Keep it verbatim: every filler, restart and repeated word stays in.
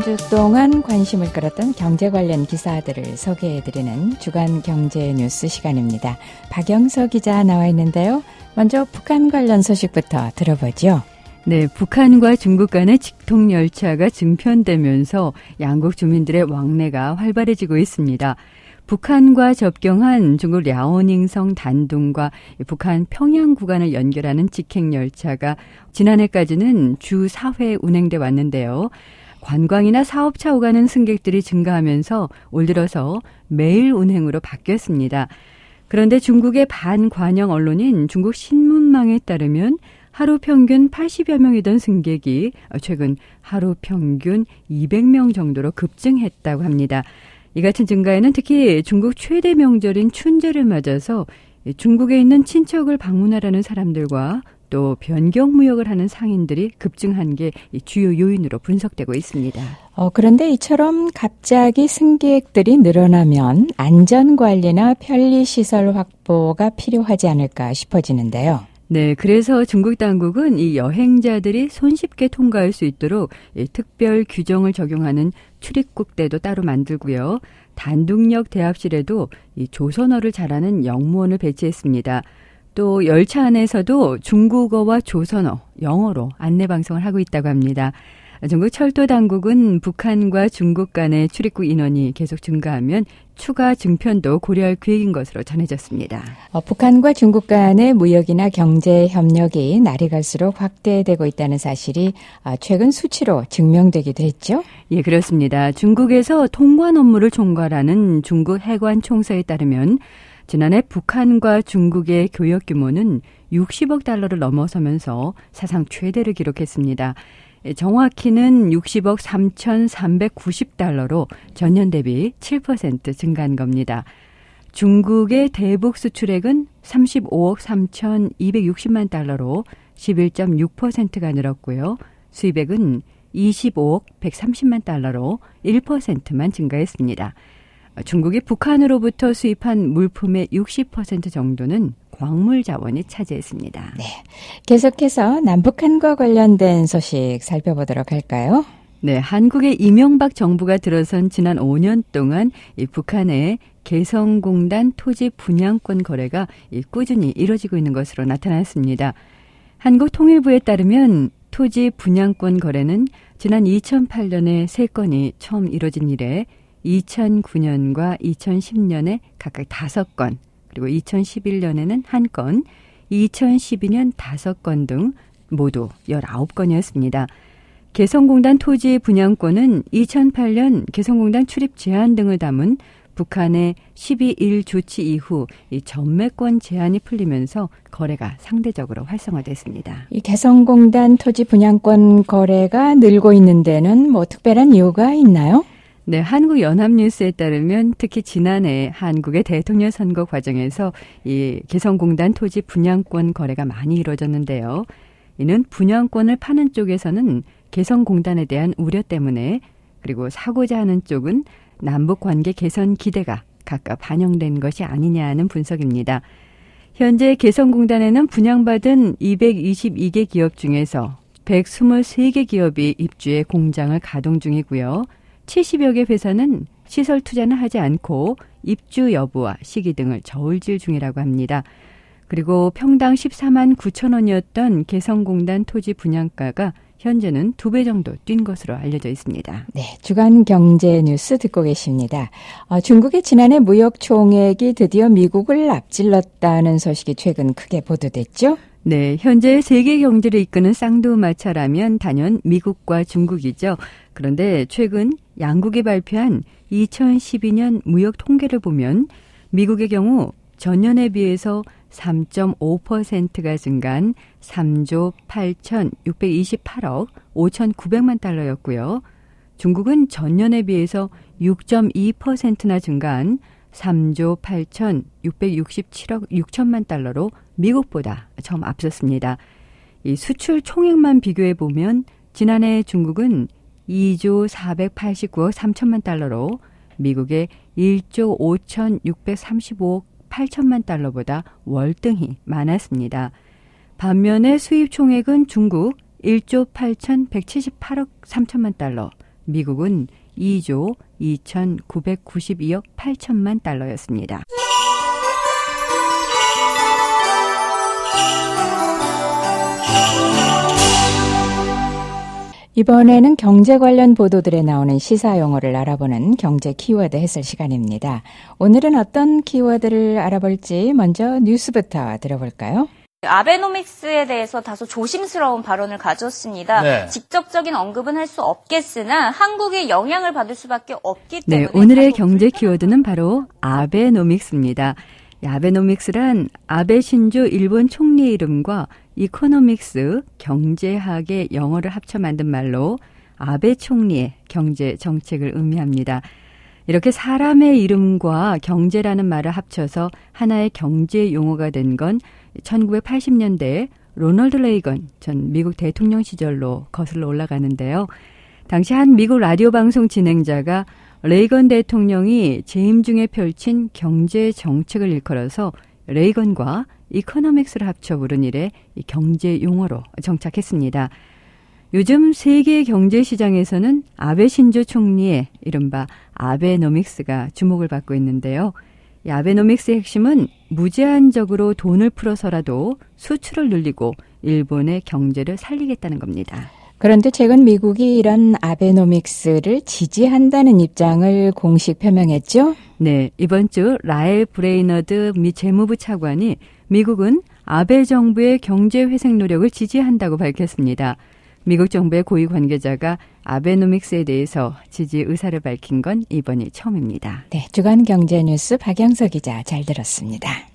주 동안 관심을 끌었던 경제 관련 기사들을 소개해드리는 주간 경제 뉴스 시간입니다. 박영서 기자 나와 있는데요. 먼저 북한 관련 소식부터 들어보죠. 네, 북한과 중국 간의 직통열차가 증편되면서 양국 주민들의 왕래가 활발해지고 있습니다. 북한과 접경한 중국 랴오닝성 단둥과 북한 평양 구간을 연결하는 직행열차가 지난해까지는 주 사 회 운행돼 왔는데요. 관광이나 사업차 오가는 승객들이 증가하면서 올 들어서 매일 운행으로 바뀌었습니다. 그런데 중국의 반관영 언론인 중국 신문망에 따르면 하루 평균 팔십여 명이던 승객이 최근 하루 평균 이백 명 정도로 급증했다고 합니다. 이 같은 증가에는 특히 중국 최대 명절인 춘제를 맞아서 중국에 있는 친척을 방문하라는 사람들과 또 변경무역을 하는 상인들이 급증한 게 주요 요인으로 분석되고 있습니다. 어, 그런데 이처럼 갑자기 승객들이 늘어나면 안전관리나 편리시설 확보가 필요하지 않을까 싶어지는데요. 네, 그래서 중국 당국은 이 여행자들이 손쉽게 통과할 수 있도록 이 특별 규정을 적용하는 출입국대도 따로 만들고요. 단둥역 대합실에도 이 조선어를 잘하는 영무원을 배치했습니다. 또 열차 안에서도 중국어와 조선어, 영어로 안내 방송을 하고 있다고 합니다. 중국 철도 당국은 북한과 중국 간의 출입국 인원이 계속 증가하면 추가 증편도 고려할 계획인 것으로 전해졌습니다. 어, 북한과 중국 간의 무역이나 경제 협력이 날이 갈수록 확대되고 있다는 사실이 최근 수치로 증명되기도 했죠? 예, 그렇습니다. 중국에서 통관 업무를 총괄하는 중국 해관 총서에 따르면 지난해 북한과 중국의 교역 규모는 육십억 달러를 넘어서면서 사상 최대를 기록했습니다. 정확히는 육십억 삼천삼백구십 달러로 전년 대비 칠 퍼센트 증가한 겁니다. 중국의 대북 수출액은 삼십오억 삼천이백육십만 달러로 십일 점 육 퍼센트가 늘었고요. 수입액은 이십오억 백삼십만 달러로 일 퍼센트만 증가했습니다. 중국이 북한으로부터 수입한 물품의 육십 퍼센트 정도는 광물 자원이 차지했습니다. 네, 계속해서 남북한과 관련된 소식 살펴보도록 할까요? 네, 한국의 이명박 정부가 들어선 지난 오 년 동안 이 북한의 개성공단 토지 분양권 거래가 이 꾸준히 이뤄지고 있는 것으로 나타났습니다. 한국통일부에 따르면 토지 분양권 거래는 지난 이천팔 년에 세 건이 처음 이뤄진 이래 이천구 년과 이천십 년에 각각 다섯 건, 그리고 이천십일 년에는 한 건, 이천십이 년 다섯 건 등 모두 열아홉 건이었습니다. 개성공단 토지 분양권은 이천팔 년 개성공단 출입 제한 등을 담은 북한의 십이 일 조치 이후 이 전매권 제한이 풀리면서 거래가 상대적으로 활성화됐습니다. 이 개성공단 토지 분양권 거래가 늘고 있는 데는 뭐 특별한 이유가 있나요? 네, 한국 연합뉴스에 따르면 특히 지난해 한국의 대통령 선거 과정에서 이 개성공단 토지 분양권 거래가 많이 이루어졌는데요. 이는 분양권을 파는 쪽에서는 개성공단에 대한 우려 때문에, 그리고 사고자 하는 쪽은 남북 관계 개선 기대가 각각 반영된 것이 아니냐는 분석입니다. 현재 개성공단에는 분양받은 이백이십이 개 기업 중에서 백이십삼 개 기업이 입주해 공장을 가동 중이고요. 칠십여 개 회사는 시설 투자는 하지 않고 입주 여부와 시기 등을 저울질 중이라고 합니다. 그리고 평당 십사만 구천 원이었던 개성공단 토지 분양가가 현재는 두 배 정도 뛴 것으로 알려져 있습니다. 네, 주간 경제 뉴스 듣고 계십니다. 어, 중국의 지난해 무역 총액이 드디어 미국을 앞질렀다는 소식이 최근 크게 보도됐죠? 네, 현재 세계 경제를 이끄는 쌍두마차라면 단연 미국과 중국이죠. 그런데 최근 양국이 발표한 이천십이 년 무역 통계를 보면 미국의 경우 전년에 비해서 삼 점 오 퍼센트가 증가한 삼조 팔천육백이십팔억 오천구백만 달러였고요. 중국은 전년에 비해서 육 점 이 퍼센트나 증가한 삼조 팔천육백육십칠억 육천만 달러로 미국보다 좀 앞섰습니다. 이 수출 총액만 비교해 보면 지난해 중국은 이조 사백팔십구억 삼천만 달러로 미국의 일조 오천육백삼십오억 팔천만 달러보다 월등히 많았습니다. 반면에 수입 총액은 중국 일조 팔천백칠십팔억 삼천만 달러, 미국은 이조 이천구백구십이억 팔천만 달러였습니다. 이번에는 경제 관련 보도들에 나오는 시사 용어를 알아보는 경제 키워드 해설 시간입니다. 오늘은 어떤 키워드를 알아볼지 먼저 뉴스부터 들어볼까요? 아베노믹스에 대해서 다소 조심스러운 발언을 가졌습니다. 네. 직접적인 언급은 할 수 없겠으나 한국에 영향을 받을 수밖에 없기 때문에. 네, 오늘의 경제 키워드는 바로 아베노믹스입니다. 아베노믹스란 아베 신조 일본 총리 이름과 이코노믹스, 경제학의 영어를 합쳐 만든 말로 아베 총리의 경제 정책을 의미합니다. 이렇게 사람의 이름과 경제라는 말을 합쳐서 하나의 경제 용어가 된 건 천구백팔십 년대 로널드 레이건 전 미국 대통령 시절로 거슬러 올라가는데요. 당시 한 미국 라디오 방송 진행자가 레이건 대통령이 재임 중에 펼친 경제 정책을 일컬어서 레이건과 이코노믹스를 합쳐 부른 이래 이 경제 용어로 정착했습니다. 요즘 세계 경제 시장에서는 아베 신조 총리의 이른바 아베노믹스가 주목을 받고 있는데요. 이 아베노믹스의 핵심은 무제한적으로 돈을 풀어서라도 수출을 늘리고 일본의 경제를 살리겠다는 겁니다. 그런데 최근 미국이 이런 아베노믹스를 지지한다는 입장을 공식 표명했죠? 네, 이번 주 라엘 브레이너드 미 재무부 차관이 미국은 아베 정부의 경제 회생 노력을 지지한다고 밝혔습니다. 미국 정부의 고위 관계자가 아베노믹스에 대해서 지지 의사를 밝힌 건 이번이 처음입니다. 네, 주간 경제 뉴스 박영서 기자 잘 들었습니다.